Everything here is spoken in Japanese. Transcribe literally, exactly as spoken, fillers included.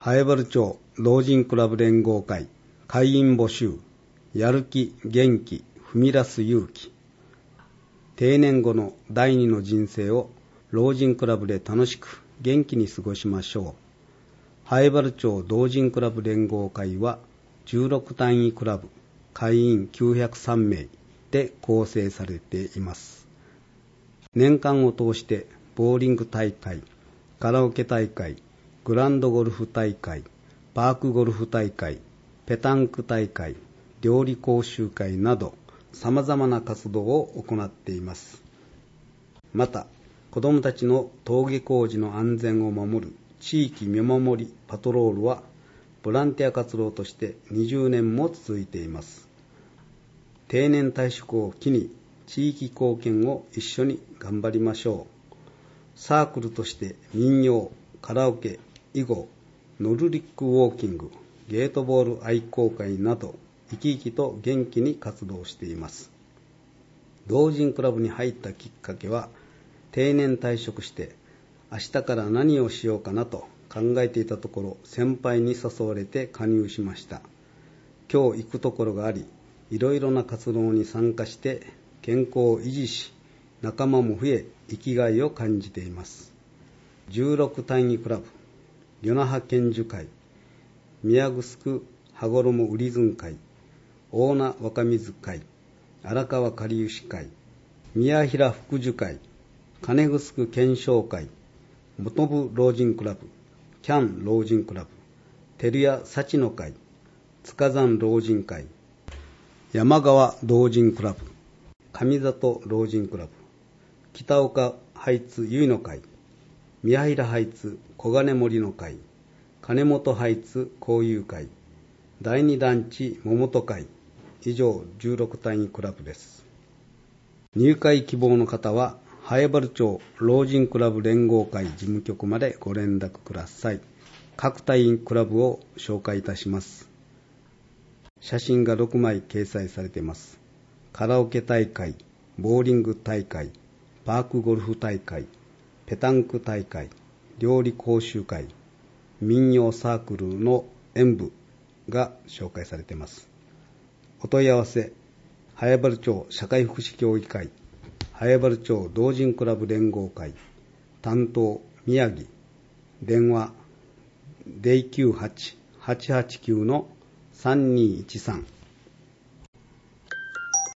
南風原町老人クラブ連合会会員募集。やる気、元気、踏み出す勇気。定年後の第二の人生を老人クラブで楽しく元気に過ごしましょう。南風原町老人クラブ連合会はじゅうろく単位クラブ会員きゅうひゃくさん名で構成されています。年間を通してボーリング大会、カラオケ大会、グランドゴルフ大会、パークゴルフ大会、ペタンク大会、料理講習会など様々な活動を行っています。また、子どもたちの登下校時の安全を守る地域見守りパトロールはボランティア活動としてにじゅうねんも続いています。定年退職を機に地域貢献を一緒に頑張りましょう。サークルとして民謡、カラオケ、囲碁、ノルディックウォーキング、ゲートボール愛好会など生き生きと元気に活動しています。老人クラブに入ったきっかけは、定年退職して明日から何をしようかなと考えていたところ、先輩に誘われて加入しました。今日行くところがあり、いろいろな活動に参加して健康を維持し、仲間も増え、生きがいを感じています。じゅうろく単位クラブ、与那覇県樹会、宮城羽衣売りず会、大名若水会、荒川かりゆし会、宮平福寿会、金城検証会、元部老人クラブ、キャン老人クラブ、照屋幸の会、塚山老人会、山川老人クラブ、上里老人クラブ、北岡ハイツ結の会、宮平ハイツ小金森の会、金本ハイツ交友会、第二団地桃と会、以上じゅうろく単位クラブです。入会希望の方は南風原町老人クラブ連合会事務局までご連絡ください。各単位クラブを紹介いたします。写真がろくまい掲載されています。カラオケ大会、ボーリング大会、パークゴルフ大会、ペタンク大会、料理講習会、民謡サークルの演舞が紹介されています。お問い合わせ、南風原町社会福祉協議会、南風原町老人クラブ連合会、担当宮城、電話 ゼロきゅうはち はちはちきゅう のさんにいちさん